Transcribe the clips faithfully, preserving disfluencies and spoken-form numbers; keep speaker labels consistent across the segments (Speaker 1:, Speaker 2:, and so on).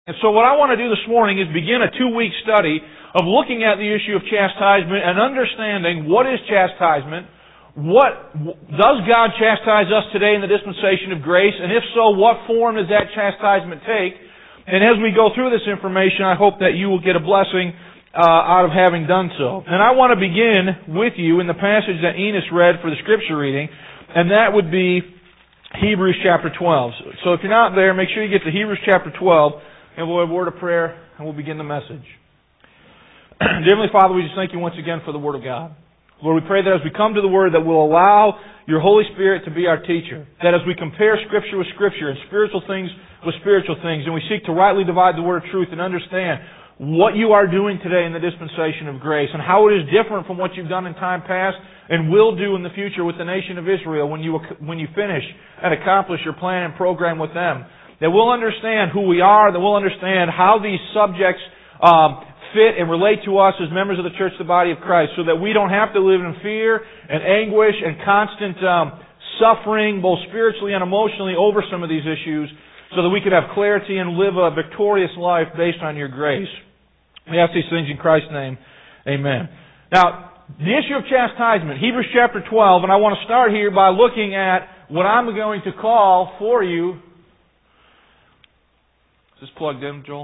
Speaker 1: And so what I want to do this morning is begin a two-week study of looking at the issue of chastisement and understanding what is chastisement, what does God chastise us today in the dispensation of grace, and if so, what form does that chastisement take? And as we go through this information, I hope that you will get a blessing uh, out of having done so. And I want to begin with you in the passage that Enos read for the scripture reading, and that would be Hebrews chapter twelve. So if you're not there, make sure you get to Hebrews chapter twelve. And we'll have a word of prayer, and we'll begin the message. Dear Heavenly Father, we just thank you once again for the Word of God. Lord, we pray that as we come to the Word, that we'll allow your Holy Spirit to be our teacher. That as we compare Scripture with Scripture and spiritual things with spiritual things, and we seek to rightly divide the Word of truth and understand what you are doing today in the dispensation of grace and how it is different from what you've done in time past and will do in the future with the nation of Israel when you, when you finish and accomplish your plan and program with them. That we'll understand who we are, that we'll understand how these subjects um, fit and relate to us as members of the church, the body of Christ, so that we don't have to live in fear and anguish and constant um, suffering, both spiritually and emotionally, over some of these issues, so that we could have clarity and live a victorious life based on your grace. We ask these things in Christ's name. Amen. Now, the issue of chastisement, Hebrews chapter twelve, and I want to start here by looking at what I'm going to call for you. Is this plugged in, Joel?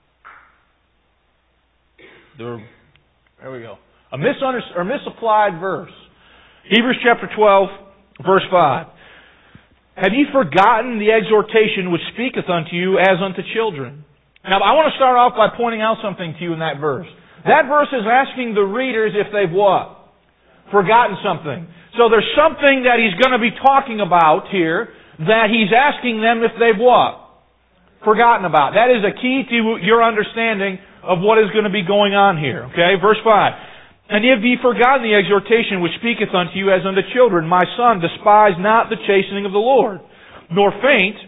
Speaker 1: There, there we go. A, misunder- or misapplied verse. Hebrews chapter twelve, verse five. Have ye forgotten the exhortation which speaketh unto you as unto children? Now, I want to start off by pointing out something to you in that verse. That verse is asking the readers if they've what? Forgotten something. So there's something that he's going to be talking about here that he's asking them if they've what? Forgotten about. That is a key to your understanding of what is going to be going on here. Okay, verse five. And if ye forgotten the exhortation which speaketh unto you as unto children, my son, despise not the chastening of the Lord, nor faint,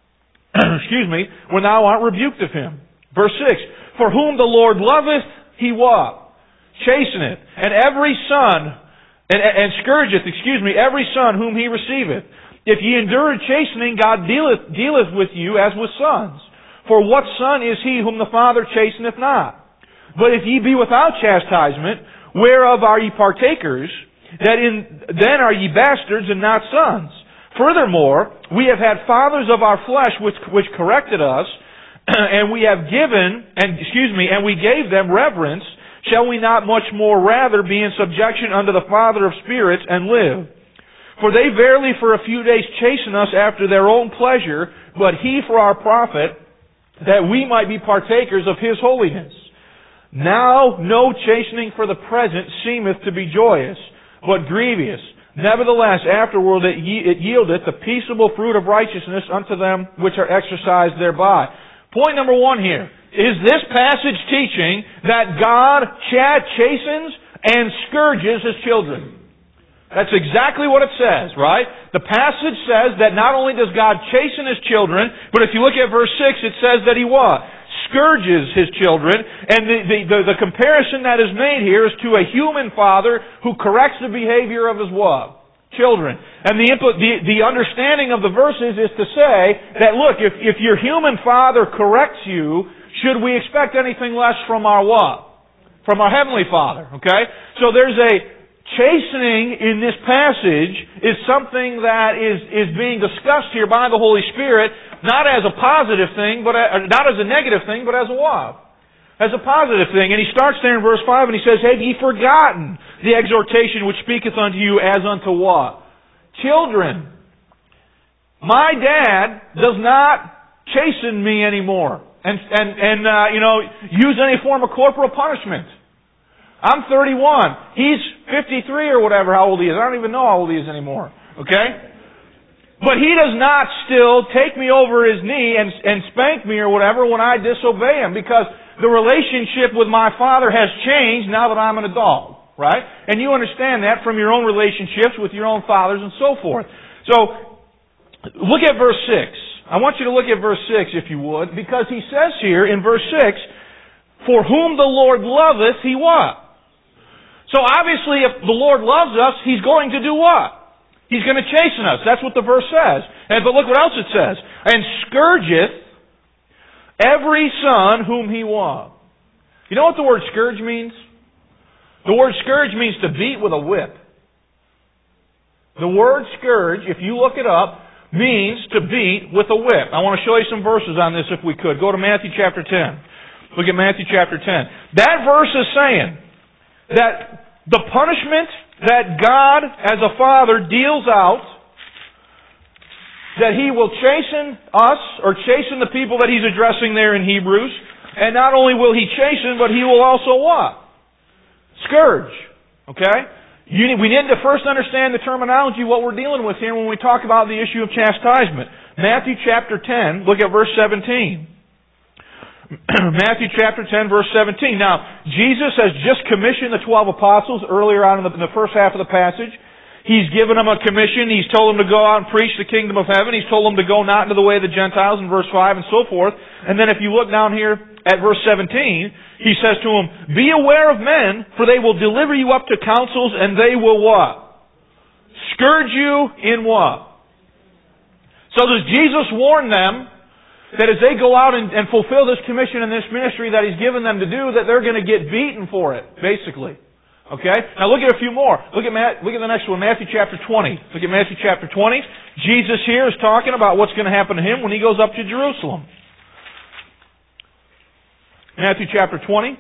Speaker 1: excuse me, when thou art rebuked of him. Verse six. For whom the Lord loveth, he what? Chasteneth. And every son, and, and scourgeth, excuse me, every son whom he receiveth. If ye endure chastening, God dealeth, dealeth with you as with sons. For what son is he whom the Father chasteneth not? But if ye be without chastisement, whereof are ye partakers, that in, then are ye bastards and not sons. Furthermore, we have had fathers of our flesh which, which corrected us, and we have given, and excuse me, and we gave them reverence. Shall we not much more rather be in subjection unto the Father of spirits and live? For they verily for a few days chasten us after their own pleasure, but He for our profit, that we might be partakers of His holiness. Now no chastening for the present seemeth to be joyous, but grievous. Nevertheless, afterward it yieldeth the peaceable fruit of righteousness unto them which are exercised thereby. Point number one here. Is this passage teaching that God chastens and scourges His children? That's exactly what it says, right? The passage says that not only does God chasten His children, but if you look at verse six, it says that He what? Scourges His children. And the, the, the, the comparison that is made here is to a human father who corrects the behavior of his what? Children. And the, the, the understanding of the verses is to say that, look, if, if your human father corrects you, should we expect anything less from our what? From our Heavenly Father, okay? So there's a chastening in this passage is something that is, is being discussed here by the Holy Spirit, not as a positive thing, but a, not as a negative thing, but as a what? As a positive thing. And he starts there in verse five and he says, have ye forgotten the exhortation which speaketh unto you as unto what? Children. My dad does not chasten me anymore and, and, and uh, you know, use any form of corporal punishment. I'm thirty-one. He's fifty-three or whatever, how old he is. I don't even know how old he is anymore. Okay? But he does not still take me over his knee and, and spank me or whatever when I disobey him, because the relationship with my father has changed now that I'm an adult. Right? And you understand that from your own relationships with your own fathers and so forth. So, look at verse six. I want you to look at verse six, if you would, because he says here in verse six, for whom the Lord loveth, He what? So obviously if the Lord loves us, He's going to do what? He's going to chasten us. That's what the verse says. And but look what else it says. And scourgeth every son whom he won. You know what the word scourge means? The word scourge means to beat with a whip. The word scourge, if you look it up, means to beat with a whip. I want to show you some verses on this if we could. Go to Matthew chapter ten. Look at Matthew chapter ten. That verse is saying that the punishment that God as a father deals out, that He will chasten us, or chasten the people that He's addressing there in Hebrews, and not only will He chasten, but He will also what? Scourge. Okay? You need, we need to first understand the terminology, what we're dealing with here when we talk about the issue of chastisement. Matthew chapter ten, look at verse seventeen. Matthew chapter ten, verse seventeen. Now, Jesus has just commissioned the twelve apostles earlier on in the, in the first half of the passage. He's given them a commission. He's told them to go out and preach the kingdom of heaven. He's told them to go not into the way of the Gentiles in verse five and so forth. And then if you look down here at verse seventeen, He says to them, be aware of men, for they will deliver you up to councils, and they will what? Scourge you in what? So does Jesus warn them that as they go out and, and fulfill this commission and this ministry that He's given them to do, that they're going to get beaten for it, basically. Okay? Now look at a few more. Look at Matt, look at the next one, Matthew chapter twenty. Look at Matthew chapter twenty. Jesus here is talking about what's going to happen to Him when He goes up to Jerusalem. Matthew chapter twenty.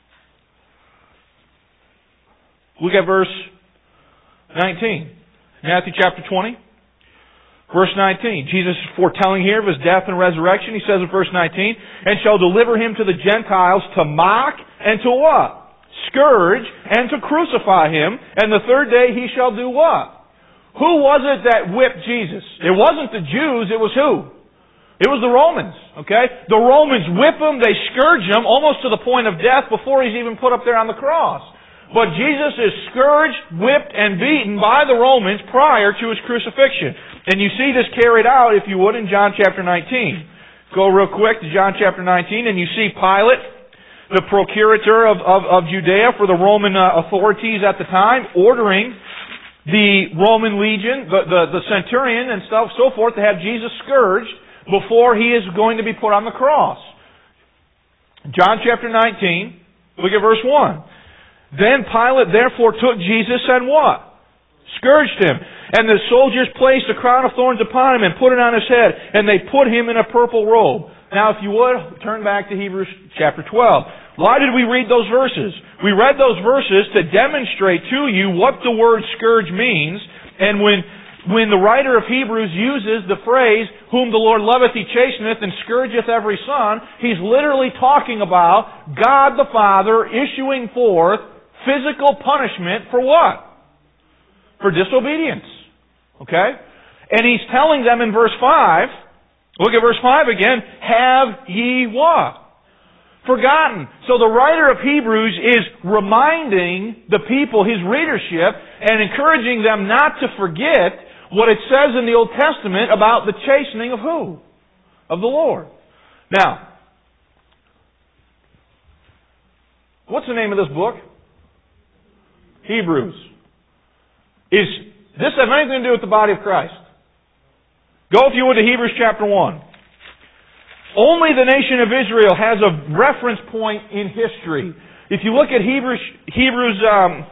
Speaker 1: Look at verse nineteen. Matthew chapter twenty. Verse nineteen. Jesus is foretelling here of His death and resurrection. He says in verse nineteen, and shall deliver Him to the Gentiles to mock and to what? Scourge and to crucify Him. And the third day He shall do what? Who was it that whipped Jesus? It wasn't the Jews. It was who? It was the Romans, okay? The Romans whip Him, they scourge Him almost to the point of death before He's even put up there on the cross. But Jesus is scourged, whipped, and beaten by the Romans prior to His crucifixion. And you see this carried out, if you would, in John chapter nineteen. Go real quick to John chapter nineteen, and you see Pilate, the procurator of, of, of Judea for the Roman uh, authorities at the time, ordering the Roman legion, the, the, the centurion and stuff, so forth, to have Jesus scourged before He is going to be put on the cross. John chapter nineteen, look at verse one. Then Pilate therefore took Jesus and what? Scourged Him. And the soldiers placed a crown of thorns upon Him and put it on His head, and they put Him in a purple robe. Now if you would, turn back to Hebrews chapter twelve. Why did we read those verses? We read those verses to demonstrate to you what the word scourge means, and when When the writer of Hebrews uses the phrase, whom the Lord loveth He chasteneth and scourgeth every son, he's literally talking about God the Father issuing forth physical punishment for what? For disobedience. Okay? And He's telling them in verse five, look at verse five again, have ye what? Forgotten. So the writer of Hebrews is reminding the people, his readership, and encouraging them not to forget what it says in the Old Testament about the chastening of who? Of the Lord. Now, what's the name of this book? Hebrews. Is this have anything to do with the body of Christ? Go, if you would, to Hebrews chapter one. Only the nation of Israel has a reference point in history. If you look at Hebrews, Hebrews, um,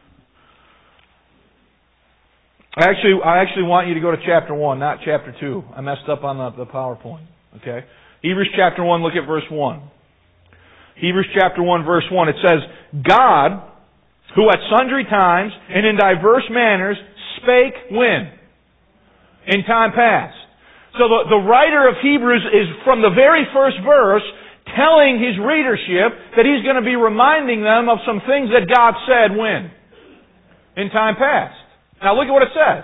Speaker 1: Actually, I actually want you to go to chapter one, not chapter two. I messed up on the, the PowerPoint. Okay? Hebrews chapter one, look at verse one. Hebrews chapter one, verse one. It says, God, who at sundry times and in diverse manners spake when? In time past. So the, the writer of Hebrews is from the very first verse telling his readership that he's going to be reminding them of some things that God said when? In time past. Now look at what it says.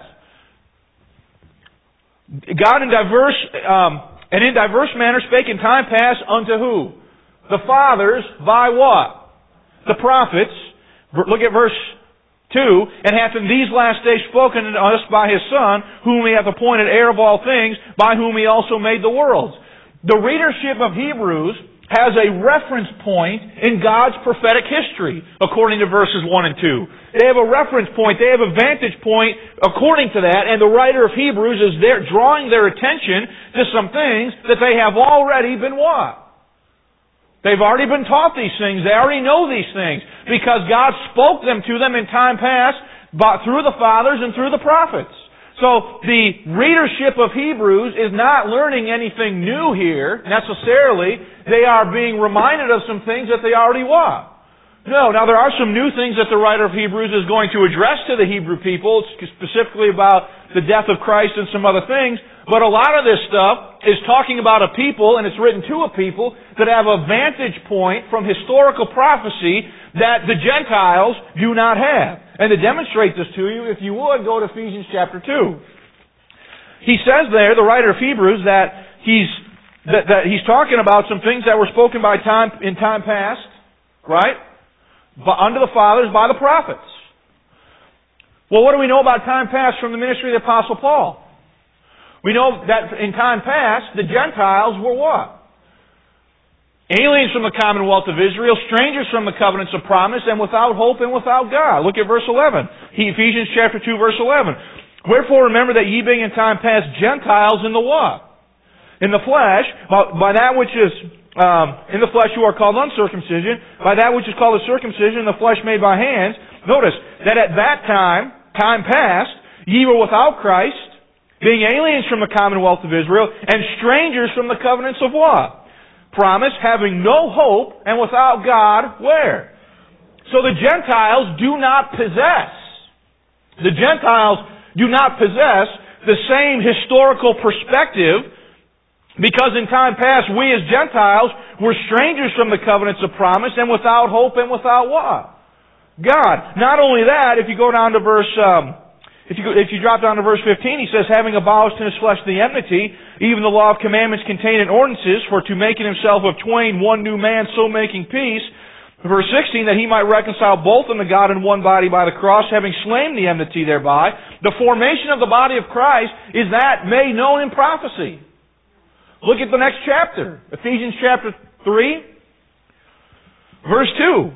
Speaker 1: God in diverse um, and in diverse manner spake in time past unto who? The fathers by what? The prophets. Look at verse two. And hath in these last days spoken unto us by His Son, whom He hath appointed heir of all things, by whom He also made the worlds. The readership of Hebrews has a reference point in God's prophetic history, according to verses one and two. They have a reference point, they have a vantage point according to that, and the writer of Hebrews is there drawing their attention to some things that they have already been what? They've already been taught these things. They already know these things because God spoke them to them in time past but through the fathers and through the prophets. So the readership of Hebrews is not learning anything new here necessarily. They are being reminded of some things that they already were. No, now there are some new things that the writer of Hebrews is going to address to the Hebrew people, specifically about the death of Christ and some other things. But a lot of this stuff is talking about a people, and it's written to a people, that have a vantage point from historical prophecy that the Gentiles do not have. And to demonstrate this to you, if you would, go to Ephesians chapter two. He says there, the writer of Hebrews, that he's that, that he's talking about some things that were spoken by time in time past, right? But under the fathers, by the prophets. Well, what do we know about time past from the ministry of the Apostle Paul? We know that in time past, the Gentiles were what? Aliens from the commonwealth of Israel, strangers from the covenants of promise, and without hope and without God. Look at verse eleven. Ephesians chapter two, verse eleven. Wherefore remember that ye being in time past Gentiles in the what? In the flesh, by, by that which is, um, in the flesh you are called uncircumcision, by that which is called a circumcision, in the flesh made by hands. Notice that at that time, time past, ye were without Christ, being aliens from the commonwealth of Israel, and strangers from the covenants of what? Promise, having no hope, and without God, where? So the Gentiles do not possess, the Gentiles do not possess the same historical perspective, because in time past, we as Gentiles were strangers from the covenants of promise, and without hope, and without what? God. Not only that, if you go down to verse... Um, If you, if you drop down to verse fifteen, he says, having abolished in his flesh the enmity, even the law of commandments contained in ordinances, for to make in himself of twain one new man, so making peace. Verse sixteen, that he might reconcile both unto God in one body by the cross, having slain the enmity thereby. The formation of the body of Christ is that made known in prophecy. Look at the next chapter, Ephesians chapter three, verse two.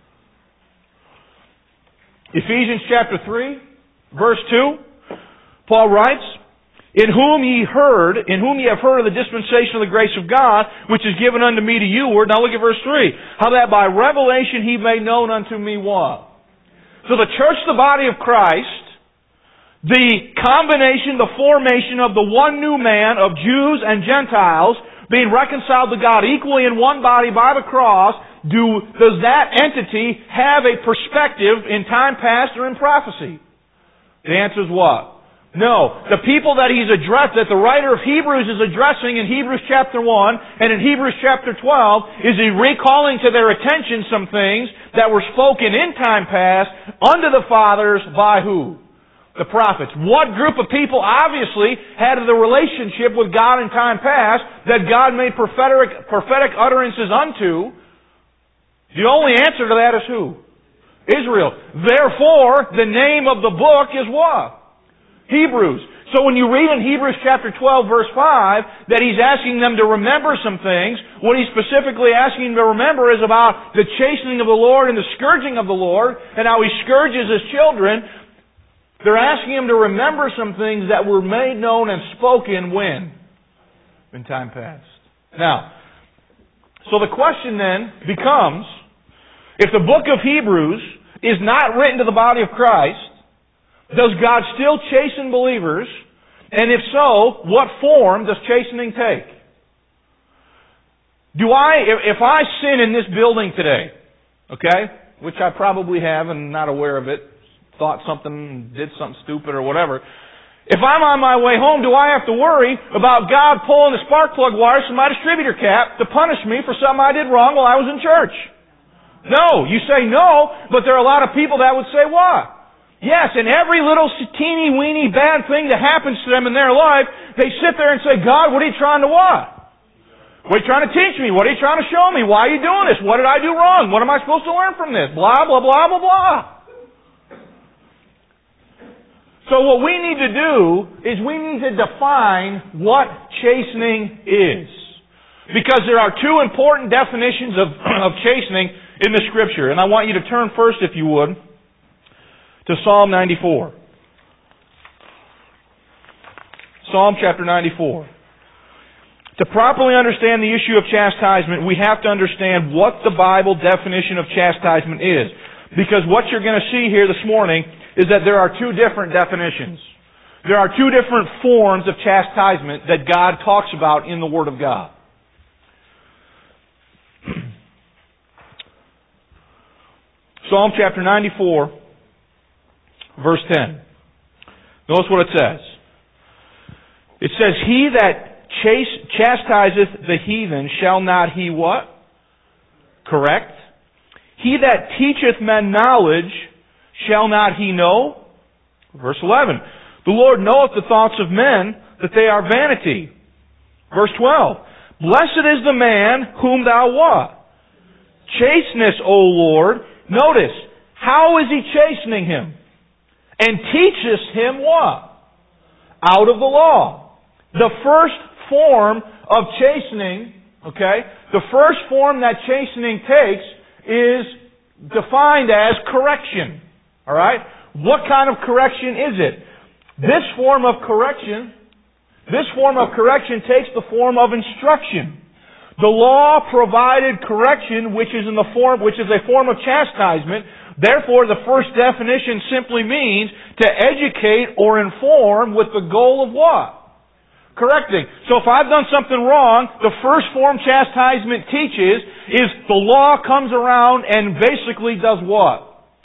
Speaker 1: Ephesians chapter three. Verse two, Paul writes, In whom ye heard, in whom ye have heard of the dispensation of the grace of God, which is given unto me to you word. Now look at verse three. How that by revelation he made known unto me what? So the church, the body of Christ, the combination, the formation of the one new man of Jews and Gentiles, being reconciled to God equally in one body by the cross, do, does that entity have a perspective in time past or in prophecy? The answer is what? No. The people that he's addressed, that the writer of Hebrews is addressing in Hebrews chapter one and in Hebrews chapter twelve, is he recalling to their attention some things that were spoken in time past unto the fathers by who? The prophets. What group of people obviously had the relationship with God in time past that God made prophetic, prophetic utterances unto? The only answer to that is who? Israel. Therefore, the name of the book is what? Hebrews. So when you read in Hebrews chapter twelve verse five that he's asking them to remember some things, what he's specifically asking them to remember is about the chastening of the Lord and the scourging of the Lord and how he scourges his children. They're asking him to remember some things that were made known and spoken when? In time past. Now, so the question then becomes, if the book of Hebrews is not written to the body of Christ, does God still chasten believers? And if so, what form does chastening take? Do I, if I sin in this building today, okay, which I probably have and not aware of it, thought something, did something stupid or whatever, if I'm on my way home, do I have to worry about God pulling the spark plug wires from my distributor cap to punish me for something I did wrong while I was in church? No. You say no, but there are a lot of people that would say what? Yes, and every little teeny weeny bad thing that happens to them in their life, they sit there and say, God, what are you trying to what? What are you trying to teach me? What are you trying to show me? Why are you doing this? What did I do wrong? What am I supposed to learn from this? Blah, blah, blah, blah, blah. So what we need to do is we need to define what chastening is. Because there are two important definitions of, of chastening in the Scripture. And I want you to turn first, if you would, to Psalm ninety-four. Psalm chapter ninety-four. To properly understand the issue of chastisement, we have to understand what the Bible definition of chastisement is. Because what you're going to see here this morning is that there are two different definitions. There are two different forms of chastisement that God talks about in the Word of God. Psalm chapter ninety-four, verse ten. Notice what it says. It says, He that Chase, chastiseth the heathen, shall not he what? Correct. He that teacheth men knowledge, shall not he know? Verse eleven. The Lord knoweth the thoughts of men, that they are vanity. Verse twelve. Blessed is the man whom thou what? Chastenest, O Lord. Notice, how is he chastening him? And teachest him what? Out of the law. The first form of chastening, okay, the first form that chastening takes is defined as correction. Alright? What kind of correction is it? This form of correction, this form of correction takes the form of instruction. The law provided correction, which is in the form, which is a form of chastisement. Therefore, the first definition simply means to educate or inform with the goal of what? Correcting. So if I've done something wrong, the first form chastisement teaches is the law comes around and basically does what?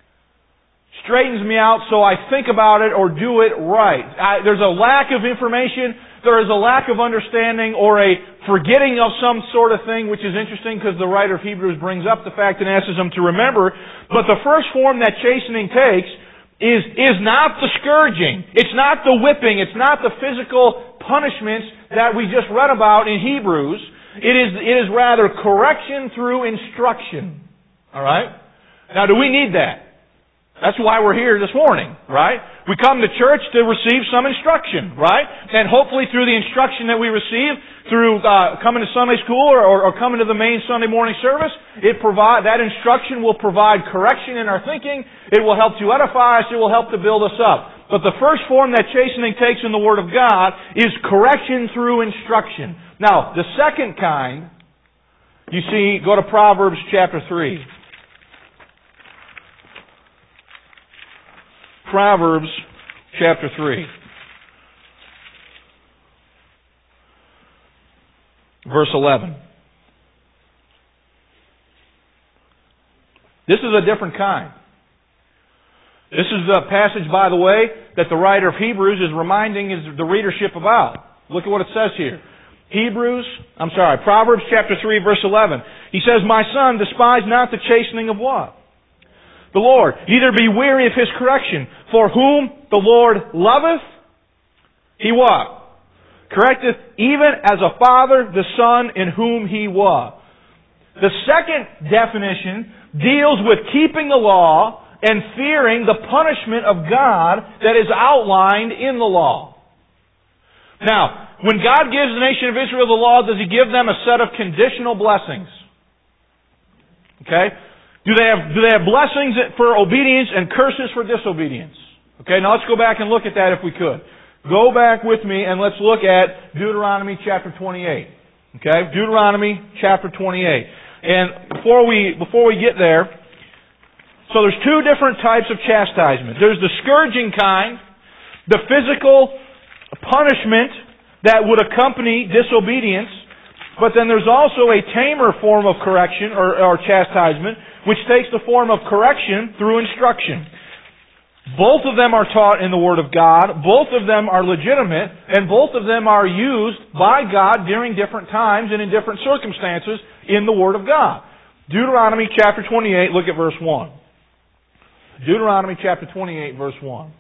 Speaker 1: Straightens me out so I think about it or do it right. I, there's a lack of information, there is a lack of understanding or a forgetting of some sort of thing, which is interesting because the writer of Hebrews brings up the fact and asks them to remember. But the first form that chastening takes is, is not the scourging. It's not the whipping. It's not the physical punishments that we just read about in Hebrews. It is, it is rather correction through instruction. Alright? Now, do we need that? That's why we're here this morning, right? We come to church to receive some instruction, right? And hopefully through the instruction that we receive, through uh, coming to Sunday school or, or, or coming to the main Sunday morning service, it provide that instruction will provide correction in our thinking. It will help to edify us. It will help to build us up. But the first form that chastening takes in the Word of God is correction through instruction. Now, the second kind, you see, go to Proverbs chapter three. Proverbs chapter three. Verse eleven. This is a different kind. This is a passage, by the way, that the writer of Hebrews is reminding his, the readership about. Look at what it says here. Hebrews, I'm sorry, Proverbs chapter three, verse eleven. He says, My son, despise not the chastening of what? The Lord. Neither be weary of His correction. For whom the Lord loveth, He what? Correcteth, even as a father the son in whom He what? The second definition deals with keeping the law and fearing the punishment of God that is outlined in the law. Now, when God gives the nation of Israel the law, does He give them a set of conditional blessings? Okay? Do they have, do they have blessings for obedience and curses for disobedience? Okay, now let's go back and look at that if we could. Go back with me and let's look at Deuteronomy chapter twenty-eight. Okay, Deuteronomy chapter twenty-eight. And before we, before we get there, so there's two different types of chastisement. There's the scourging kind, the physical punishment that would accompany disobedience, but then there's also a tamer form of correction or, or chastisement, which takes the form of correction through instruction. Both of them are taught in the Word of God. Both of them are legitimate, and both of them are used by God during different times and in different circumstances in the Word of God. Deuteronomy chapter twenty-eight, look at verse one. Deuteronomy chapter twenty-eight, verse one.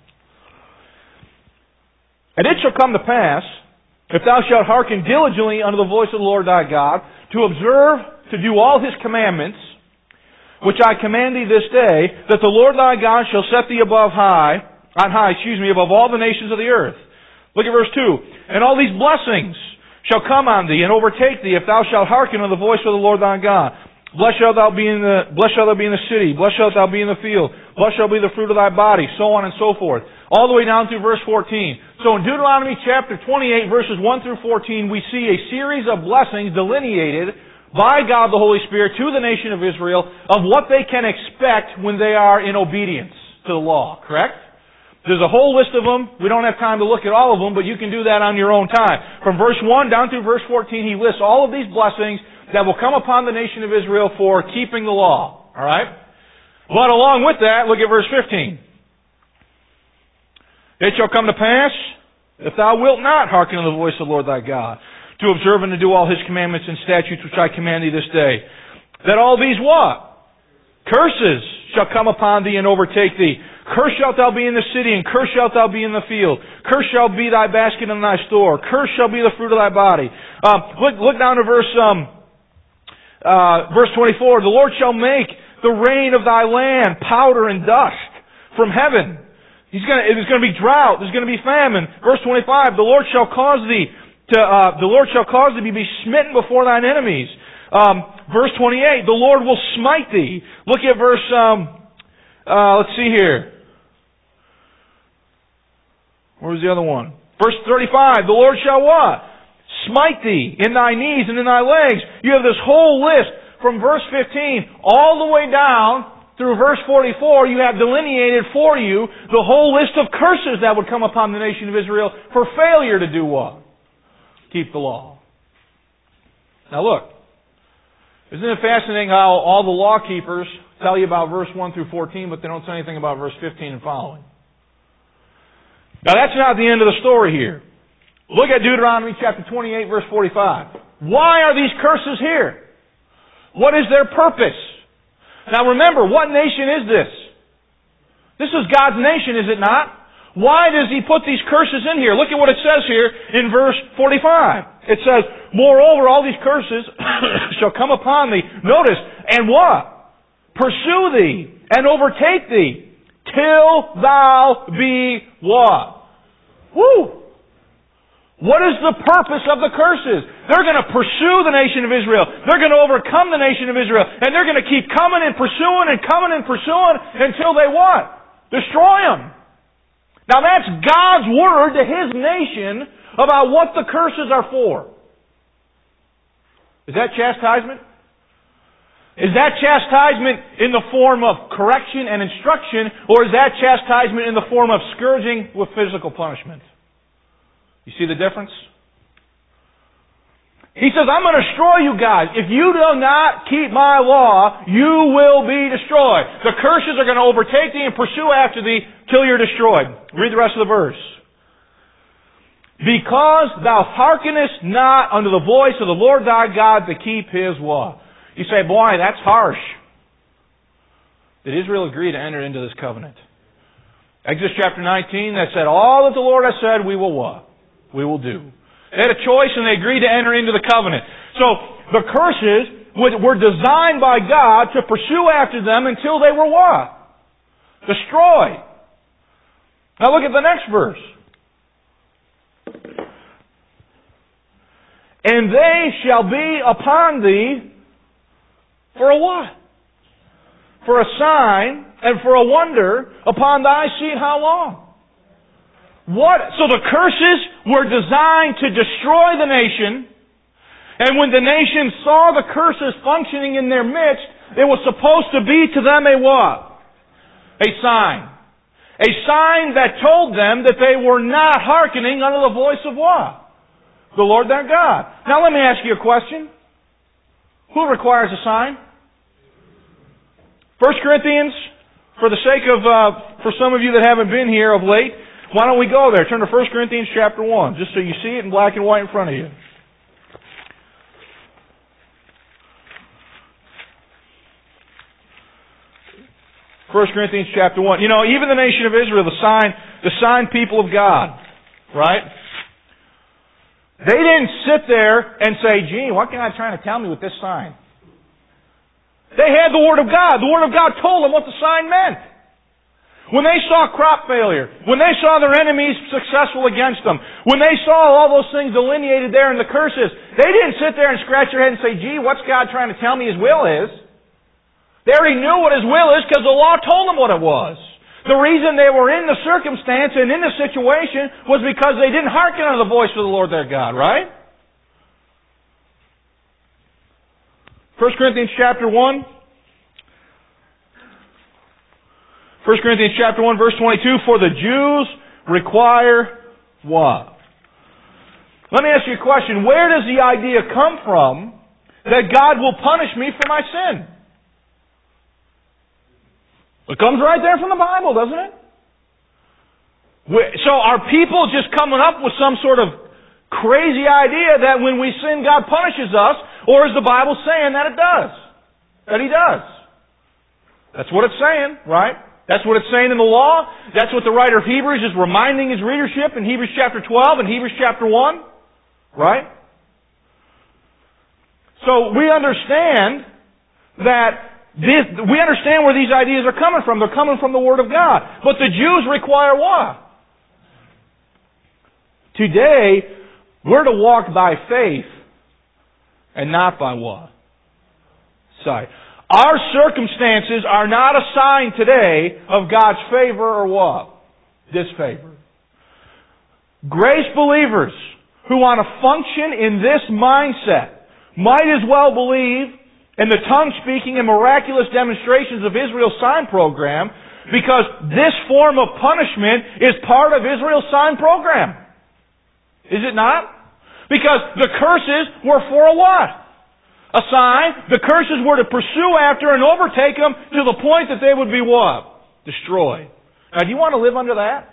Speaker 1: And it shall come to pass, if thou shalt hearken diligently unto the voice of the Lord thy God, to observe to do all His commandments, which I command thee this day, that the Lord thy God shall set thee above high, on high, excuse me, above all the nations of the earth. Look at verse two. And all these blessings shall come on thee and overtake thee if thou shalt hearken unto the voice of the Lord thy God. Blessed shalt thou be in the blessed shalt thou be in the city, blessed shalt thou be in the field, blessed shall be the fruit of thy body, so on and so forth. all the way down through verse fourteen. So in Deuteronomy chapter twenty-eight, verses one through fourteen, we see a series of blessings delineated by God the Holy Spirit to the nation of Israel of what they can expect when they are in obedience to the law. Correct? There's a whole list of them. We don't have time to look at all of them, but you can do that on your own time. From verse one down through verse fourteen, he lists all of these blessings that will come upon the nation of Israel for keeping the law. All right? But along with that, look at verse fifteen. It shall come to pass, if thou wilt not hearken unto the voice of the Lord thy God, to observe and to do all His commandments and statutes which I command thee this day, that all these what? Curses shall come upon thee and overtake thee. Cursed shalt thou be in the city, and cursed shalt thou be in the field. Cursed shall be thy basket and thy store. Cursed shall be the fruit of thy body. Um, look, look down to verse um, uh, verse twenty-four. The Lord shall make the rain of thy land powder and dust from heaven. He's going to, there's going to be drought. There's going to be famine. Verse twenty-five. The Lord shall cause thee to. Uh, the Lord shall cause thee to be smitten before thine enemies. Um, verse twenty-eight. The Lord will smite thee. Look at verse. Um, uh, let's see here. Where was the other one? Verse thirty-five. The Lord shall what? Smite thee in thy knees and in thy legs. You have this whole list from verse fifteen all the way down through verse forty-four. You have delineated for you the whole list of curses that would come upon the nation of Israel for failure to do what? Keep the law. Now look, isn't it fascinating how all the law keepers tell you about verse one through fourteen, but they don't say anything about verse fifteen and following? Now that's not the end of the story here. Look at Deuteronomy chapter twenty-eight, verse forty-five. Why are these curses here? What is their purpose? Now remember, what nation is this? This is God's nation, is it not? Why does He put these curses in here? Look at what it says here in verse forty-five. It says, moreover, all these curses shall come upon thee. Notice, and what? Pursue thee and overtake thee till thou be what? Woo! What is the purpose of the curses? They're going to pursue the nation of Israel. They're going to overcome the nation of Israel. And they're going to keep coming and pursuing and coming and pursuing until they what? Destroy them. Now that's God's word to His nation about what the curses are for. Is that chastisement? Is that chastisement in the form of correction and instruction, or is that chastisement in the form of scourging with physical punishment? You see the difference? He says, I'm going to destroy you guys. If you do not keep my law, you will be destroyed. The curses are going to overtake thee and pursue after thee till you're destroyed. Read the rest of the verse. Because thou hearkenest not unto the voice of the Lord thy God to keep His law. You say, boy, that's harsh. Did Israel agree to enter into this covenant? Exodus chapter nineteen, that said, all that the Lord has said, we will what? We will do. They had a choice and they agreed to enter into the covenant. So the curses were designed by God to pursue after them until they were what? Destroyed. Now look at the next verse. And they shall be upon thee for a what? For a sign and for a wonder upon thy seed how long? What? So the curses were designed to destroy the nation, and when the nation saw the curses functioning in their midst, it was supposed to be to them a what? A sign. A sign that told them that they were not hearkening unto the voice of what? The Lord their God. Now let me ask you a question. Who requires a sign? First Corinthians, for the sake of, uh, for some of you that haven't been here of late, why don't we go there? Turn to First Corinthians chapter one, just so you see it in black and white in front of you. First Corinthians chapter one. You know, even the nation of Israel, the sign, the sign people of God, right? They didn't sit there and say, gee, what God trying to tell me with this sign? They had the Word of God. The Word of God told them what the sign meant. When they saw crop failure, when they saw their enemies successful against them, when they saw all those things delineated there in the curses, they didn't sit there and scratch their head and say, gee, what's God trying to tell me His will is? They already knew what His will is because the law told them what it was. The reason they were in the circumstance and in the situation was because they didn't hearken unto the voice of the Lord their God, right? First Corinthians chapter one. First Corinthians chapter one, verse twenty-two, for the Jews require what? Let me ask you a question. Where does the idea come from that God will punish me for my sin? It comes right there from the Bible, doesn't it? So are people just coming up with some sort of crazy idea that when we sin, God punishes us? Or is the Bible saying that it does? That He does? That's what it's saying, right? That's what it's saying in the law. That's what the writer of Hebrews is reminding his readership in Hebrews chapter twelve and Hebrews chapter one. Right? So we understand that this, we understand where these ideas are coming from. They're coming from the Word of God. But the Jews require what? Today, we're to walk by faith and not by what? Sight. Our circumstances are not a sign today of God's favor or what? Disfavor. Grace believers who want to function in this mindset might as well believe in the tongue-speaking and miraculous demonstrations of Israel's sign program, because this form of punishment is part of Israel's sign program. Is it not? Because the curses were for a what? A sign. The curses were to pursue after and overtake them to the point that they would be what? Destroyed. Now, do you want to live under that?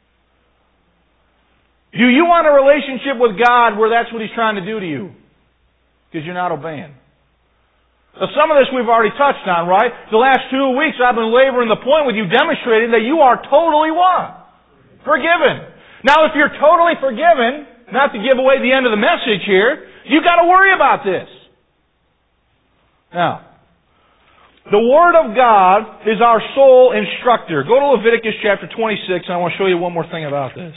Speaker 1: Do you want a relationship with God where that's what He's trying to do to you? Because you're not obeying. Now, some of this we've already touched on, right? The last two weeks I've been laboring the point with you, demonstrating that you are totally what? Forgiven. Now, if you're totally forgiven, not to give away the end of the message here, you've got to worry about this. Now, the Word of God is our sole instructor. Go to Leviticus chapter twenty-six, and I want to show you one more thing about this.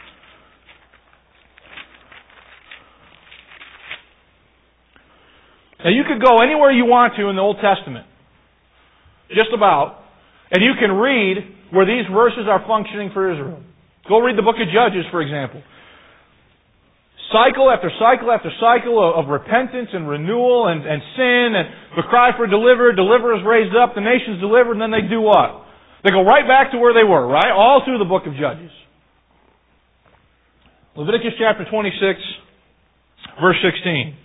Speaker 1: Now, you could go anywhere you want to in the Old Testament, just about, and you can read where these verses are functioning for Israel. Go read the book of Judges, for example. Cycle after cycle after cycle of, of repentance and renewal and, and sin, and the cry for deliver, deliverers raised up, the nations delivered, and then they do what? They go right back to where they were, right? All through the book of Judges. Leviticus chapter twenty-six, verse sixteen.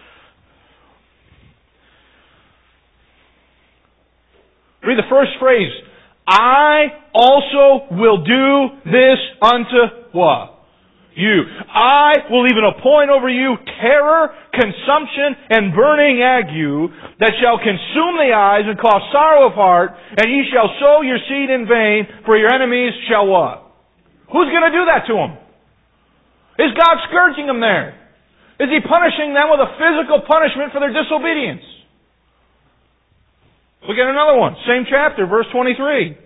Speaker 1: Read the first phrase. I also will do this unto what? You. I will even appoint over you terror, consumption, and burning ague that shall consume the eyes and cause sorrow of heart, and ye shall sow your seed in vain, for your enemies shall what? Who's going to do that to them? Is God scourging them there? Is He punishing them with a physical punishment for their disobedience? Look at another one. Same chapter, verse twenty-three.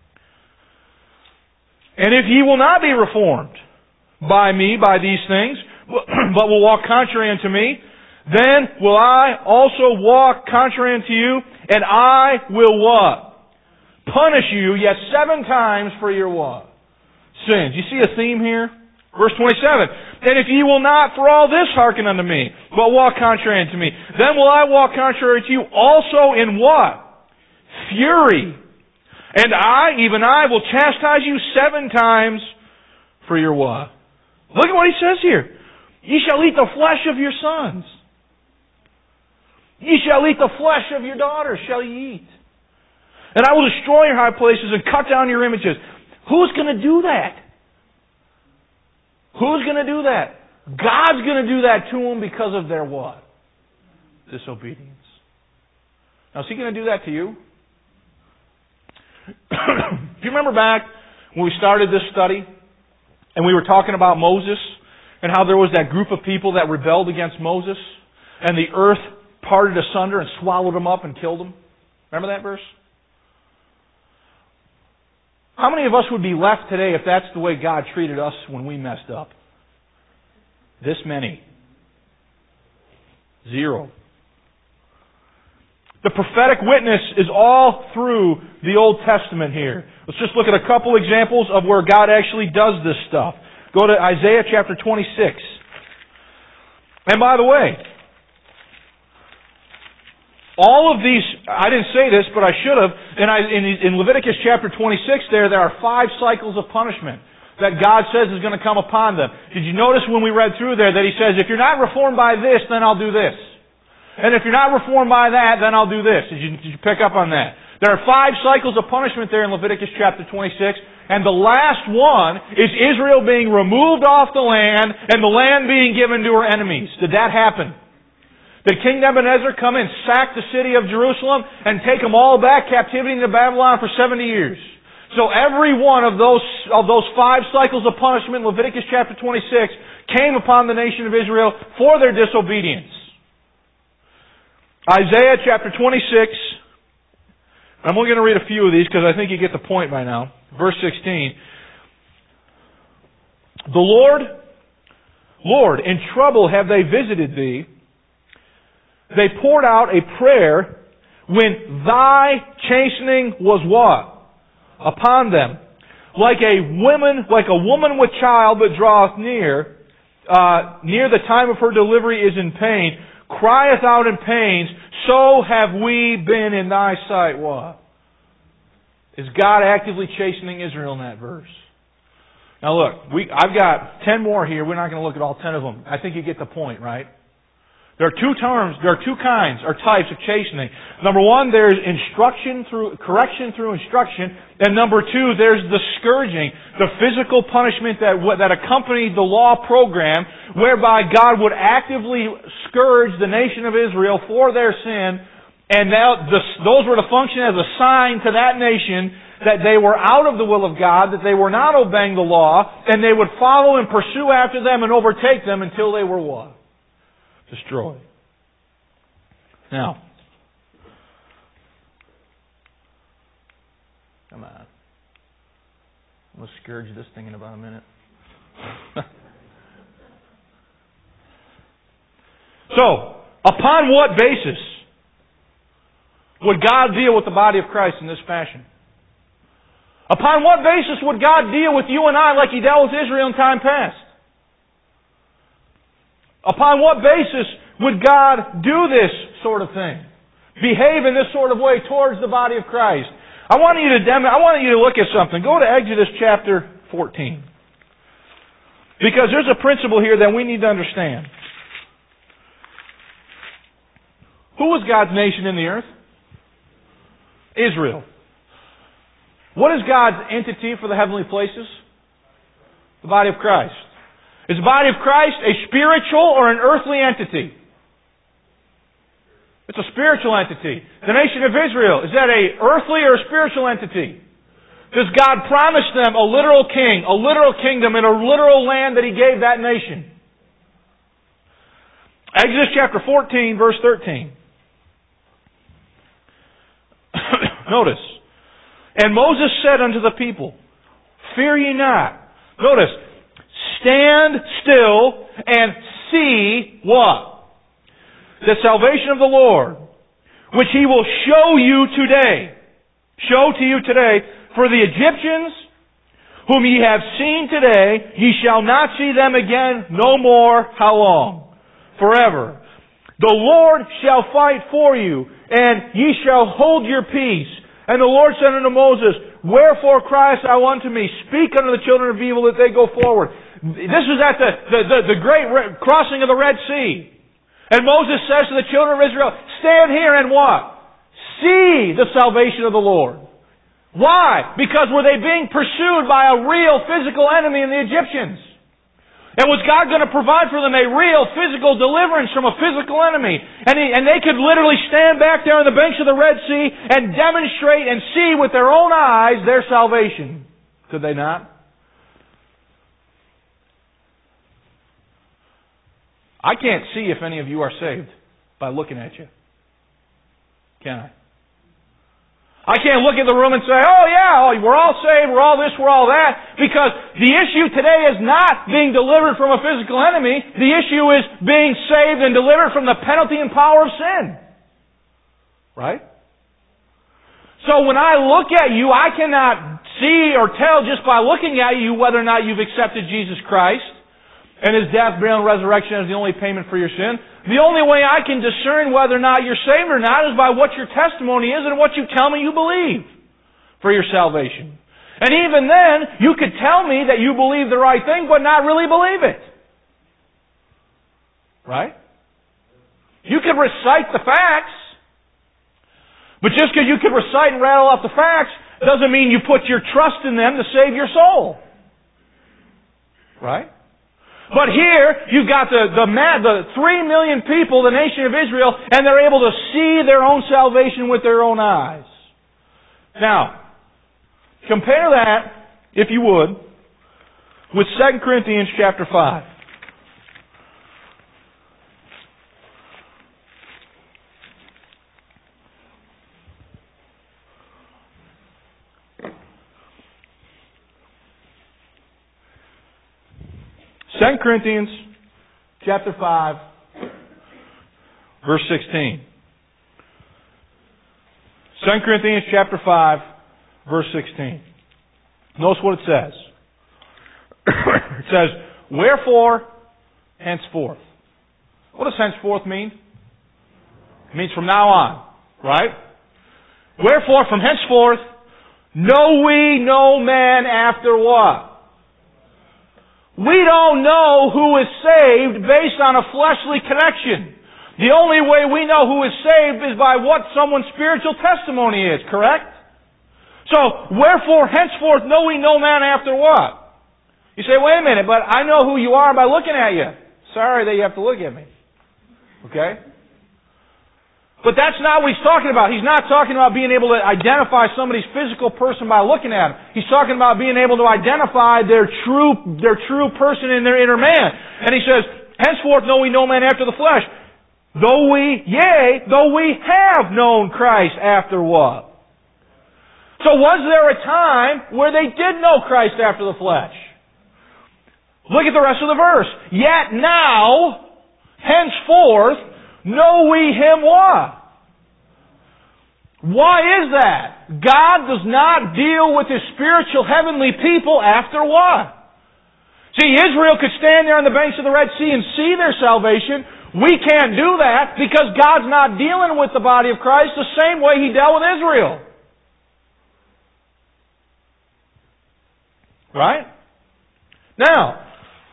Speaker 1: And if ye will not be reformed by me, by these things, but will walk contrary unto me, then will I also walk contrary unto you, and I will what? Punish you yet seven times for your what? Sins. You see a theme here? Verse twenty-seven. And if ye will not for all this hearken unto me, but walk contrary unto me, then will I walk contrary to you also in what? Fury. And I, even I, will chastise you seven times for your what? Look at what he says here. Ye shall eat the flesh of your sons. Ye shall eat the flesh of your daughters, shall ye eat. And I will destroy your high places and cut down your images. Who's going to do that? Who's going to do that? God's going to do that to them because of their what? Disobedience. Now, is He going to do that to you? Do you remember back when we started this study and we were talking about Moses and how there was that group of people that rebelled against Moses and the earth parted asunder and swallowed them up and killed them? Remember that verse? How many of us would be left today if that's the way God treated us when we messed up? This many. Zero. The prophetic witness is all through the Old Testament here. Let's just look at a couple examples of where God actually does this stuff. Go to Isaiah chapter twenty-six. And by the way, all of these, I didn't say this, but I should have. In, in, in Leviticus chapter twenty-six there, there are five cycles of punishment that God says is going to come upon them. Did you notice when we read through there that He says, if you're not reformed by this, then I'll do this. And if you're not reformed by that, then I'll do this. Did you, did you pick up on that? There are five cycles of punishment there in Leviticus chapter twenty-six. And the last one is Israel being removed off the land and the land being given to her enemies. Did that happen? Did King Nebuchadnezzar come and sack the city of Jerusalem and take them all back captivity into Babylon for seventy years? So every one of those of those five cycles of punishment in Leviticus chapter twenty-six came upon the nation of Israel for their disobedience. Isaiah chapter twenty-six. I'm only going to read a few of these because I think you get the point by now. Verse sixteen. The Lord, Lord, in trouble have they visited thee. They poured out a prayer when thy chastening was what? Upon them. Like a woman, like a woman with child that draweth near, uh, near the time of her delivery is in pain, crieth out in pains, so have we been in thy sight. What? Is God actively chastening Israel in that verse? Now look, we, I've got ten more here. We're not going to look at all ten of them. I think you get the point, right? There are two terms, there are two kinds or types of chastening. Number one, there's instruction through, correction through instruction. And number two, there's the scourging, the physical punishment that, that accompanied the law program, whereby God would actively scourge the nation of Israel for their sin. And now the, those were to function as a sign to that nation that they were out of the will of God, that they were not obeying the law, and they would follow and pursue after them and overtake them until they were what? Destroyed. Now, come on. I'm going to scourge this thing in about a minute. So, upon what basis would God deal with the body of Christ in this fashion? Upon what basis would God deal with you and I like He dealt with Israel in time past? Upon what basis would God do this sort of thing? Behave in this sort of way towards the body of Christ? I want you to dem- I want you to look at something. Go to Exodus chapter fourteen. Because there's a principle here that we need to understand. Who was God's nation in the earth? Israel. What is God's entity for the heavenly places? The body of Christ. Is the body of Christ a spiritual or an earthly entity? It's a spiritual entity. The nation of Israel, is that a earthly or a spiritual entity? Does God promise them a literal king, a literal kingdom, and a literal land that He gave that nation? Exodus chapter fourteen, verse thirteen. Notice. And Moses said unto the people, fear ye not. Notice. Stand still and see what? The salvation of the Lord, which He will show you today. Show to you today. For the Egyptians, whom ye have seen today, ye shall not see them again no more. How long? Forever. The Lord shall fight for you, and ye shall hold your peace. And the Lord said unto Moses, wherefore criest thou unto me? Speak unto the children of evil that they go forward. This is at the, the, the, the great re- crossing of the Red Sea. And Moses says to the children of Israel, stand here and what? See the salvation of the Lord. Why? Because were they being pursued by a real physical enemy in the Egyptians? And was God going to provide for them a real physical deliverance from a physical enemy? And, he, and they could literally stand back there on the banks of the Red Sea and demonstrate and see with their own eyes their salvation. Could they not? I can't see if any of you are saved by looking at you. Can I? I can't look at the room and say, oh yeah, we're all saved, we're all this, we're all that. Because the issue today is not being delivered from a physical enemy. The issue is being saved and delivered from the penalty and power of sin. Right? So when I look at you, I cannot see or tell just by looking at you whether or not you've accepted Jesus Christ and His death, burial, and resurrection as the only payment for your sin. The only way I can discern whether or not you're saved or not is by what your testimony is and what you tell me you believe for your salvation. And even then, you could tell me that you believe the right thing, but not really believe it. Right? You could recite the facts, but just because you could recite and rattle off the facts doesn't mean you put your trust in them to save your soul. Right? But here, you've got the, the, the three million people, the nation of Israel, and they're able to see their own salvation with their own eyes. Now, compare that, if you would, with Second Corinthians chapter five. Second Corinthians chapter five, verse sixteen. Second Corinthians chapter five, verse sixteen. Notice what it says. It says, "Wherefore, henceforth." What does henceforth mean? It means from now on, right? Wherefore, from henceforth, know we no man after what? We don't know who is saved based on a fleshly connection. The only way we know who is saved is by what someone's spiritual testimony is, correct? So, wherefore, henceforth, know we no man after what? You say, wait a minute, but I know who you are by looking at you. Sorry that you have to look at me. Okay? But that's not what he's talking about. He's not talking about being able to identify somebody's physical person by looking at him. He's talking about being able to identify their true, their true person in their inner man. And he says, henceforth know we no man after the flesh. Though we, yea, though we have known Christ after what? So was there a time where they did know Christ after the flesh? Look at the rest of the verse. Yet now, henceforth, know we Him what? Why is that? God does not deal with His spiritual heavenly people after what? See, Israel could stand there on the banks of the Red Sea and see their salvation. We can't do that because God's not dealing with the body of Christ the same way He dealt with Israel. Right? Now,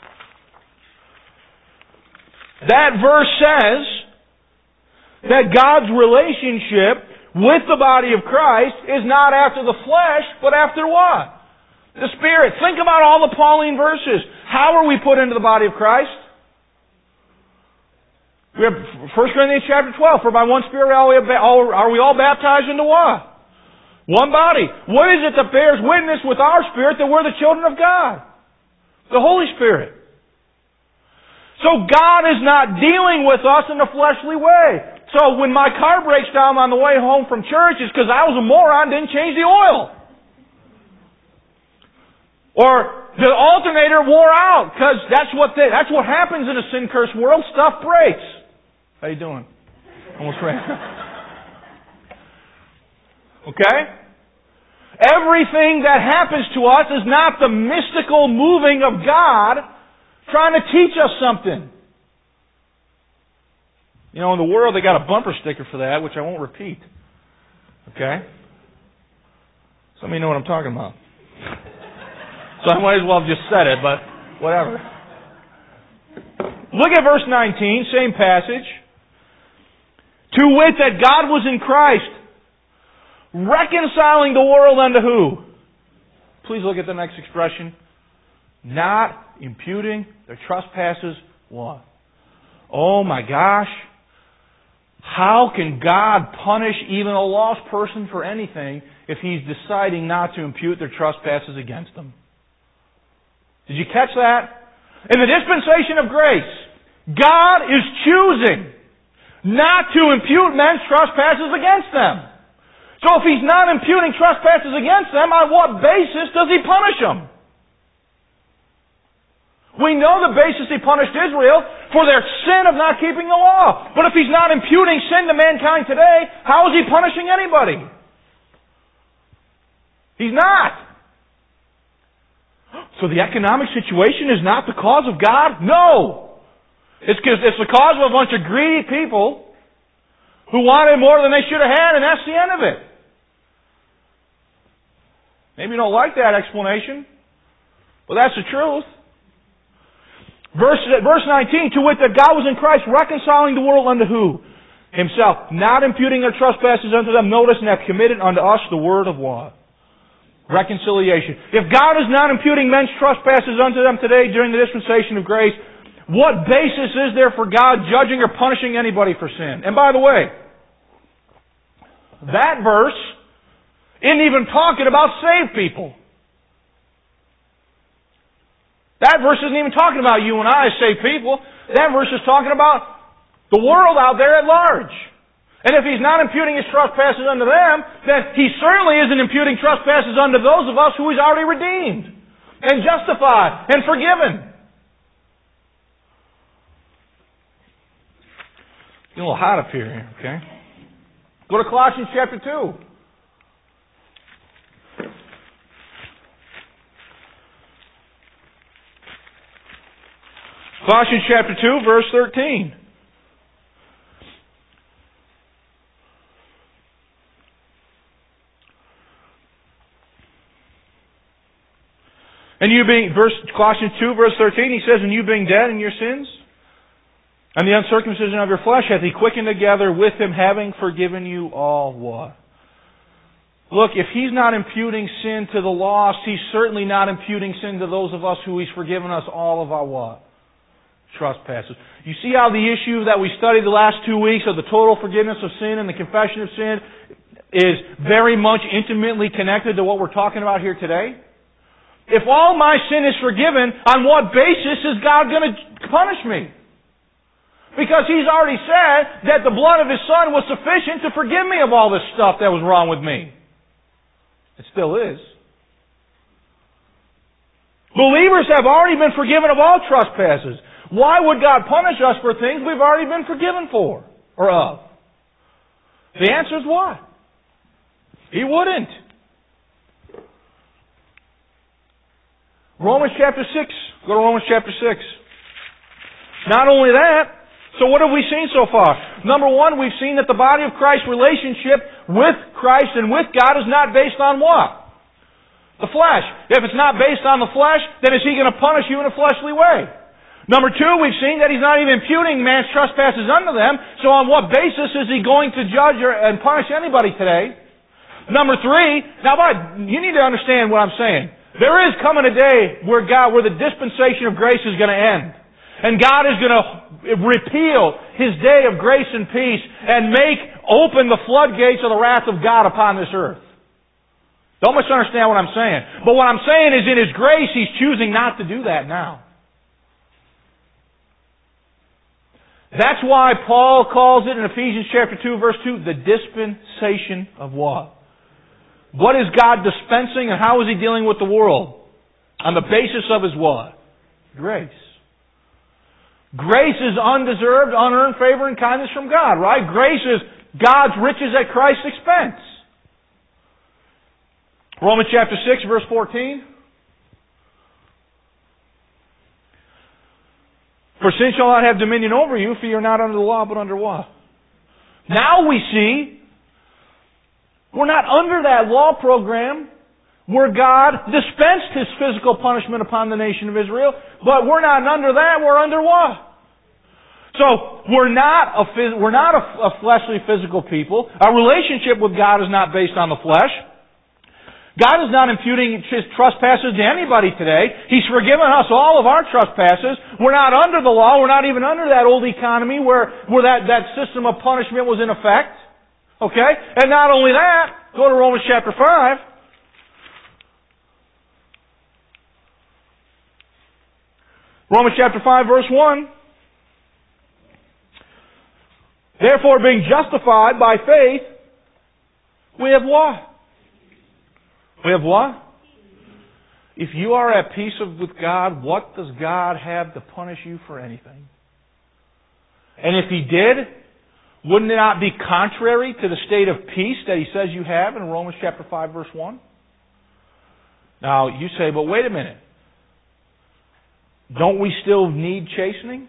Speaker 1: that verse says that God's relationship with the body of Christ is not after the flesh, but after what? The Spirit. Think about all the Pauline verses. How are we put into the body of Christ? We have First Corinthians chapter twelve. For by one Spirit are we all baptized into what? One body. What is it that bears witness with our spirit that we're the children of God? The Holy Spirit. So God is not dealing with us in a fleshly way. So when my car breaks down on the way home from church, it's because I was a moron, didn't change the oil. Or the alternator wore out, because that's what they, that's what happens in a sin-cursed world. Stuff breaks. How you doing? Almost ran. Okay? Everything that happens to us is not the mystical moving of God trying to teach us something. You know, in the world they got a bumper sticker for that, which I won't repeat. Okay? Some of you know what I'm talking about. So I might as well have just said it, but whatever. Look at verse nineteen, same passage. To wit, that God was in Christ, reconciling the world unto who? Please look at the next expression. Not imputing their trespasses. What? Oh my gosh. How can God punish even a lost person for anything if He's deciding not to impute their trespasses against them? Did you catch that? In the dispensation of grace, God is choosing not to impute men's trespasses against them. So if He's not imputing trespasses against them, on what basis does He punish them? We know the basis He punished Israel, for their sin of not keeping the law. But if He's not imputing sin to mankind today, how is He punishing anybody? He's not. So the economic situation is not the cause of God? No. It's because it's the cause of a bunch of greedy people who wanted more than they should have had, and that's the end of it. Maybe you don't like that explanation, but that's the truth. Verse, verse nineteen, to wit, that God was in Christ reconciling the world unto who? Himself, not imputing their trespasses unto them. Notice, and have committed unto us the word of what? Reconciliation. If God is not imputing men's trespasses unto them today during the dispensation of grace, what basis is there for God judging or punishing anybody for sin? And by the way, that verse isn't even talking about saved people. That verse isn't even talking about you and I as saved people. That verse is talking about the world out there at large. And if He's not imputing His trespasses unto them, then He certainly isn't imputing trespasses unto those of us who He's already redeemed and justified and forgiven. It's a little hot up here, okay? Go to Colossians chapter two. Colossians chapter two, verse thirteen. And you being, verse, Colossians two, verse thirteen, he says, and you being dead in your sins, and the uncircumcision of your flesh hath He quickened together with Him, having forgiven you all what? Look, if He's not imputing sin to the lost, He's certainly not imputing sin to those of us who He's forgiven us all of our what? Trespasses. You see how the issue that we studied the last two weeks of the total forgiveness of sin and the confession of sin is very much intimately connected to what we're talking about here today? If all my sin is forgiven, on what basis is God going to punish me? Because He's already said that the blood of His Son was sufficient to forgive me of all this stuff that was wrong with me. It still is. Believers have already been forgiven of all trespasses. Why would God punish us for things we've already been forgiven for or of? The answer is what? He wouldn't. Romans chapter six. Go to Romans chapter six. Not only that, so what have we seen so far? Number one, we've seen that the body of Christ's relationship with Christ and with God is not based on what? The flesh. If it's not based on the flesh, then is He going to punish you in a fleshly way? Number two, we've seen that He's not even imputing man's trespasses unto them, so on what basis is He going to judge or, and punish anybody today? Number three, now you need to understand what I'm saying. There is coming a day where God, where the dispensation of grace is going to end. And God is going to repeal His day of grace and peace and make open the floodgates of the wrath of God upon this earth. Don't misunderstand what I'm saying. But what I'm saying is in His grace, He's choosing not to do that now. That's why Paul calls it in Ephesians chapter two, verse two, the dispensation of what? What is God dispensing and how is He dealing with the world? On the basis of His what? Grace. Grace is undeserved, unearned favor and kindness from God, right? Grace is God's riches at Christ's expense. Romans chapter six, verse fourteen. For sin shall not have dominion over you, for you are not under the law, but under what? Now we see we're not under that law program where God dispensed His physical punishment upon the nation of Israel, but we're not under that, we're under what? So, we're not a, we're not a, a fleshly physical people. Our relationship with God is not based on the flesh. God is not imputing His trespasses to anybody today. He's forgiven us all of our trespasses. We're not under the law. We're not even under that old economy where, where that, that system of punishment was in effect. Okay? And not only that, go to Romans chapter five. Romans chapter five, verse one. Therefore, being justified by faith, we have what? We have what? If you are at peace with God, what does God have to punish you for anything? And if He did, wouldn't it not be contrary to the state of peace that He says you have in Romans chapter five, verse one? Now, you say, but wait a minute. Don't we still need chastening?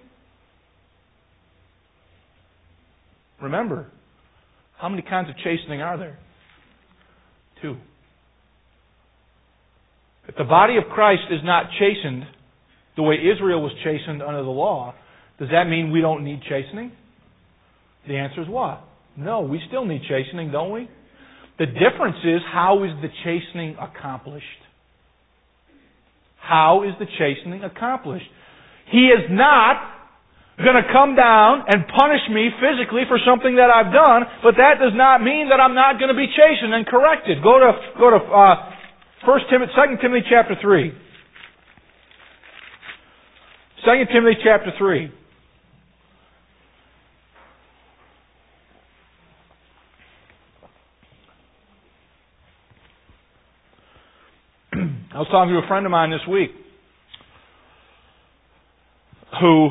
Speaker 1: Remember, how many kinds of chastening are there? Two. If the body of Christ is not chastened the way Israel was chastened under the law, does that mean we don't need chastening? The answer is what? No, we still need chastening, don't we? The difference is, how is the chastening accomplished? How is the chastening accomplished? He is not going to come down and punish me physically for something that I've done, but that does not mean that I'm not going to be chastened and corrected. Go to go to uh, First Timothy, Second Timothy chapter three. Second Timothy chapter three. I was talking to a friend of mine this week who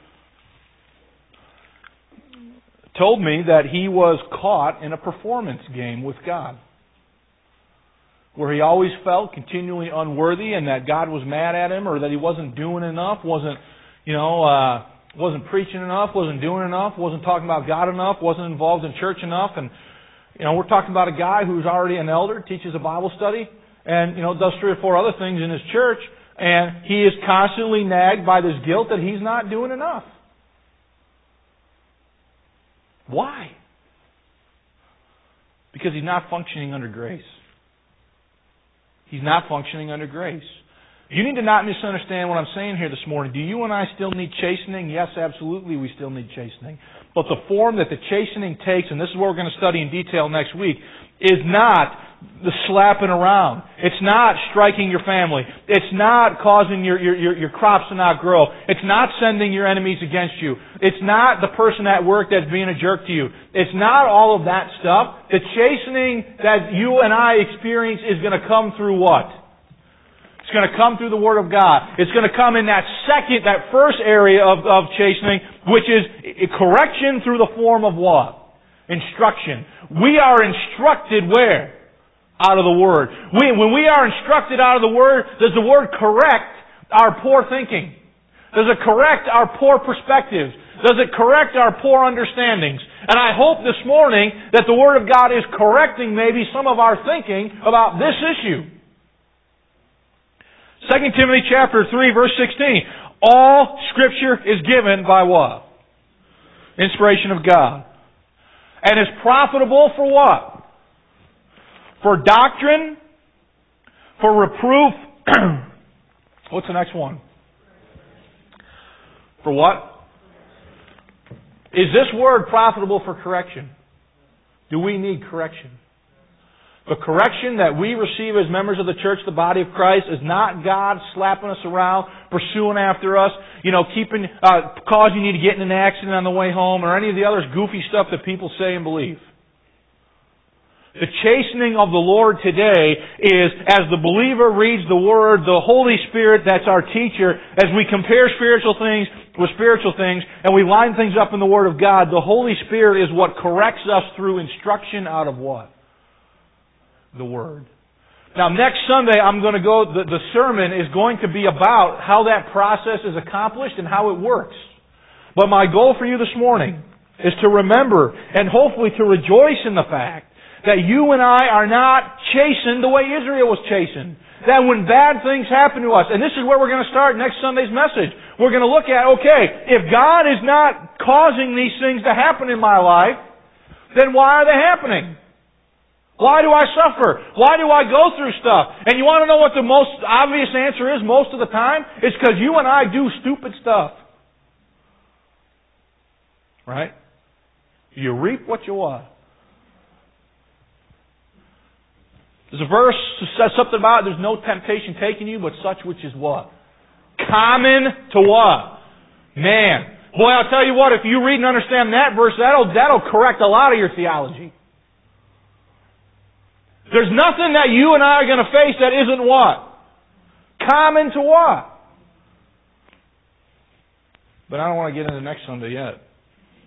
Speaker 1: told me that he was caught in a performance game with God, where he always felt continually unworthy and that God was mad at him, or that he wasn't doing enough, wasn't, you know, uh, wasn't preaching enough, wasn't doing enough, wasn't talking about God enough, wasn't involved in church enough. And, you know, we're talking about a guy who's already an elder, teaches a Bible study, and, you know, does three or four other things in his church, and he is constantly nagged by this guilt that he's not doing enough. Why? Because he's not functioning under grace. He's not functioning under grace. You need to not misunderstand what I'm saying here this morning. Do you and I still need chastening? Yes, absolutely we still need chastening. But the form that the chastening takes, and this is what we're going to study in detail next week, is not the slapping around. It's not striking your family. It's not causing your, your, your, your crops to not grow. It's not sending your enemies against you. It's not the person at work that's being a jerk to you. It's not all of that stuff. The chastening that you and I experience is going to come through what? It's going to come through the Word of God. It's going to come in that second, that first area of, of chastening, which is correction through the form of what? Instruction. We are instructed where? Out of the Word. We, when we are instructed out of the Word, does the Word correct our poor thinking? Does it correct our poor perspectives? Does it correct our poor understandings? And I hope this morning that the Word of God is correcting maybe some of our thinking about this issue. Second Timothy chapter three, verse sixteen. All Scripture is given by what? Inspiration of God. And is profitable for what? For doctrine, for reproof. What's the next one? For what? Is this word profitable for correction? Do we need correction? The correction that we receive as members of the church, the body of Christ, is not God slapping us around, pursuing after us, you know, keeping, uh, causing you to get in an accident on the way home, or any of the other goofy stuff that people say and believe. The chastening of the Lord today is, as the believer reads the Word, the Holy Spirit, that's our teacher, as we compare spiritual things with spiritual things, and we line things up in the Word of God, the Holy Spirit is what corrects us through instruction out of what? The Word. Now, next Sunday, I'm going to go, the, the sermon is going to be about how that process is accomplished and how it works. But my goal for you this morning is to remember, and hopefully to rejoice in the fact, that you and I are not chastened the way Israel was chastened. That when bad things happen to us, and this is where we're going to start next Sunday's message. We're going to look at, okay, if God is not causing these things to happen in my life, then why are they happening? Why do I suffer? Why do I go through stuff? And you want to know what the most obvious answer is most of the time? It's because you and I do stupid stuff. Right? You reap what you what? There's a verse that says something about there's no temptation taking you, but such which is what? Common to what? Man. Boy, I'll tell you what, if you read and understand that verse, that'll, that'll correct a lot of your theology. There's nothing that you and I are going to face that isn't what? Common to what? But I don't want to get into next Sunday yet.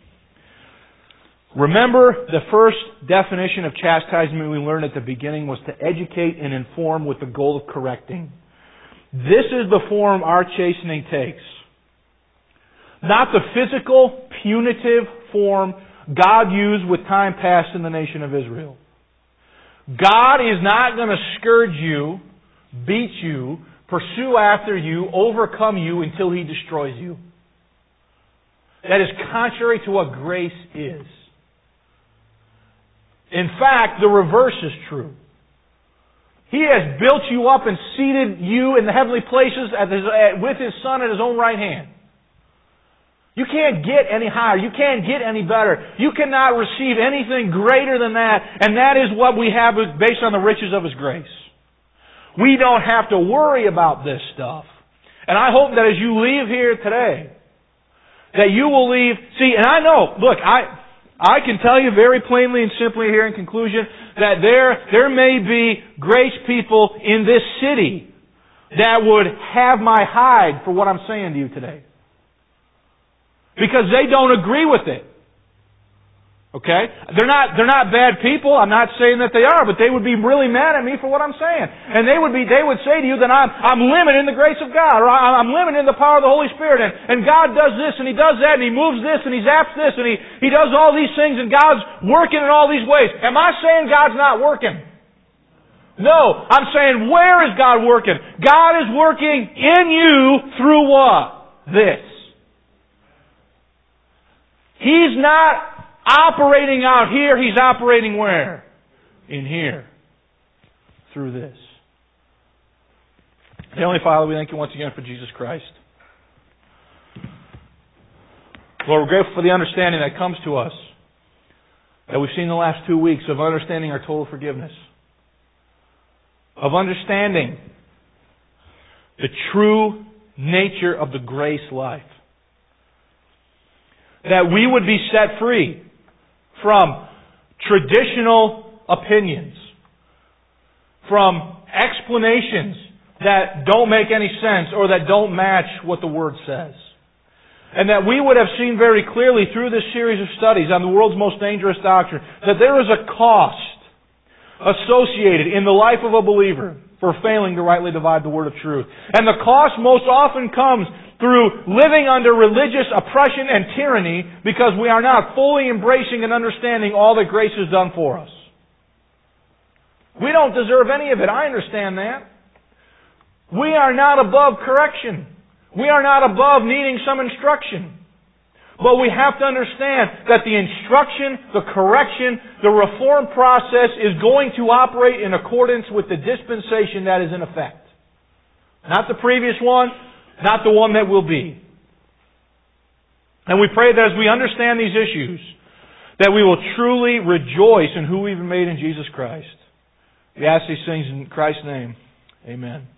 Speaker 1: Remember, the first definition of chastisement we learned at the beginning was to educate and inform with the goal of correcting. This is the form our chastening takes. Not the physical, punitive form God used with time past in the nation of Israel. God is not going to scourge you, beat you, pursue after you, overcome you until He destroys you. That is contrary to what grace is. In fact, the reverse is true. He has built you up and seated you in the heavenly places at his, at, with His Son at His own right hand. You can't get any higher. You can't get any better. You cannot receive anything greater than that. And that is what we have based on the riches of His grace. We don't have to worry about this stuff. And I hope that as you leave here today, that you will leave... See, and I know, look, I... I can tell you very plainly and simply here in conclusion that there, there may be grace people in this city that would have my hide for what I'm saying to you today. Because they don't agree with it. Okay? They're not, they're not bad people. I'm not saying that they are, but they would be really mad at me for what I'm saying. And they would be, they would say to you that I'm, I'm limiting the grace of God, or I'm limiting the power of the Holy Spirit, and, and God does this, and He does that, and He moves this, and He zaps this, and He, He does all these things, and God's working in all these ways. Am I saying God's not working? No. I'm saying, where is God working? God is working in you through what? This. He's not operating out here, He's operating where? In here. Through this. Heavenly Father, we thank You once again for Jesus Christ. Lord, we're grateful for the understanding that comes to us, that we've seen the last two weeks, of understanding our total forgiveness. Of understanding the true nature of the grace life. That we would be set free from traditional opinions, from explanations that don't make any sense or that don't match what the Word says. And that we would have seen very clearly through this series of studies on the world's most dangerous doctrine that there is a cost associated in the life of a believer for failing to rightly divide the word of truth. And the cost most often comes through living under religious oppression and tyranny because we are not fully embracing and understanding all that grace has done for us. We don't deserve any of it. I understand that. We are not above correction. We are not above needing some instruction. But we have to understand that the instruction, the correction, the reform process is going to operate in accordance with the dispensation that is in effect. Not the previous one, not the one that will be. And we pray that as we understand these issues, that we will truly rejoice in who we've been made in Jesus Christ. We ask these things in Christ's name. Amen.